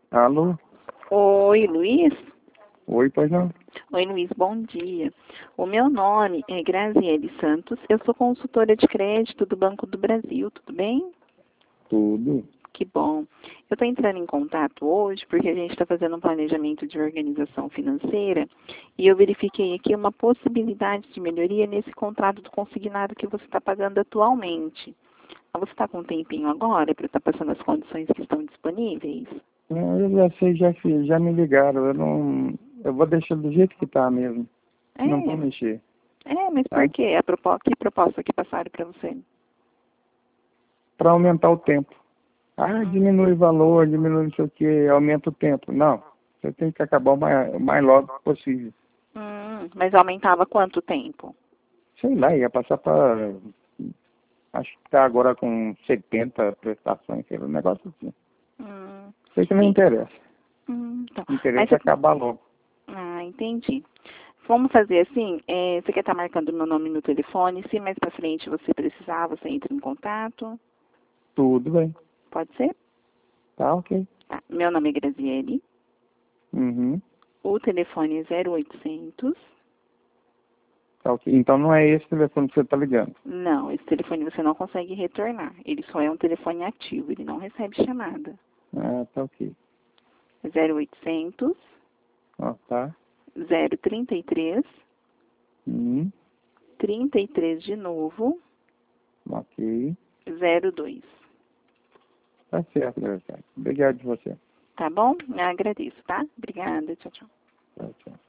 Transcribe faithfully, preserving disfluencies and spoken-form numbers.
Alô? Oi, Luiz? Oi, pois não? Oi, Luiz, bom dia. O meu nome é Graziele Santos, eu sou consultora de crédito do Banco do Brasil, tudo bem? Tudo. Que bom. Eu estou entrando em contato hoje porque a gente está fazendo um planejamento de organização financeira e eu verifiquei aqui uma possibilidade de melhoria nesse contrato do consignado que você está pagando atualmente. Você está com um tempinho agora para estar passando as condições que estão disponíveis? Não, eu já sei, já fiz, já me ligaram. Eu não. Eu vou deixar do jeito que tá mesmo. Não vou É, mexer. é, mas Tá? por quê? A propo... Que proposta que passaram para você? Para aumentar o tempo. Ah, Hum, diminui o valor, diminui não sei o que, aumenta o tempo. Não. Você tem que acabar o mais, o mais logo possível. hum, mas aumentava quanto tempo? Sei lá, ia passar para. Acho que tá agora com setenta prestações, sei lá, um negócio assim. Hum, Sei que não e- interessa. hum, então, O mas interesse é você... acabar logo. Ah, entendi. Vamos fazer assim, é, você quer estar marcando meu nome no telefone, se mais pra frente você precisar, você entra em contato, Tudo bem. pode ser? Tá ok. Tá. Meu nome é Graziele, Uhum. o telefone é zero oitocentos. Tá ok. Então não é esse telefone que você tá ligando. Não, esse telefone você não consegue retornar, ele só é um telefone ativo, ele não recebe chamada. Ah, tá ok. zero oitocentos, Ó, tá. zero trinta e três, Uhum. trinta e três de novo, Ok. zero dois. Tá certo, Graciela. Obrigado de você. Tá bom? Eu agradeço, tá? Obrigada, tchau, tchau. Tchau, tchau.